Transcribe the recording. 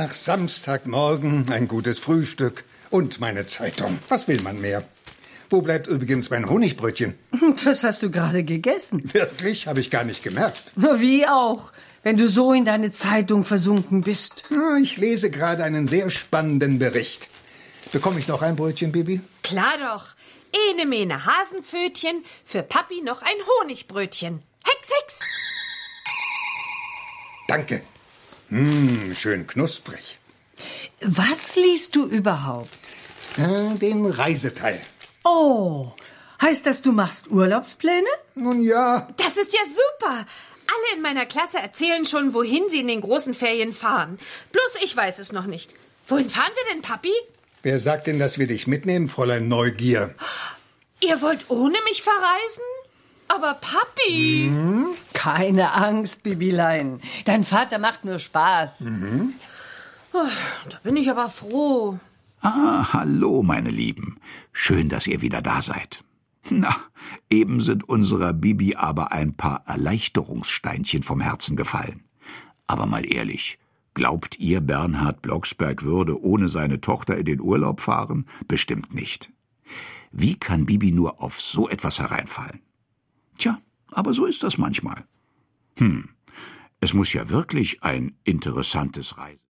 Ach, Samstagmorgen, ein gutes Frühstück und meine Zeitung. Was will man mehr? Wo bleibt übrigens mein Honigbrötchen? Das hast du gerade gegessen. Wirklich? Habe ich gar nicht gemerkt. Wie auch, wenn du so in deine Zeitung versunken bist. Ich lese gerade einen sehr spannenden Bericht. Bekomme ich noch ein Brötchen, Bibi? Klar doch. Ene mene Hasenpfötchen, für Papi noch ein Honigbrötchen. Hex, hex! Danke. Schön knusprig. Was liest du überhaupt? Den Reiseteil. Oh, heißt das, du machst Urlaubspläne? Nun ja. Das ist ja super. Alle in meiner Klasse erzählen schon, wohin sie in den großen Ferien fahren. Bloß ich weiß es noch nicht. Wohin fahren wir denn, Papi? Wer sagt denn, dass wir dich mitnehmen, Fräulein Neugier? Ihr wollt ohne mich verreisen? Aber Papi... Keine Angst, Bibilein. Dein Vater macht nur Spaß. Da bin ich aber froh. Ah, hallo, meine Lieben. Schön, dass ihr wieder da seid. Na, eben sind unserer Bibi aber ein paar Erleichterungssteinchen vom Herzen gefallen. Aber mal ehrlich, glaubt ihr, Bernhard Blocksberg würde ohne seine Tochter in den Urlaub fahren? Bestimmt nicht. Wie kann Bibi nur auf so etwas hereinfallen? Tja, aber so ist das manchmal. Es muss ja wirklich ein interessantes Reisen.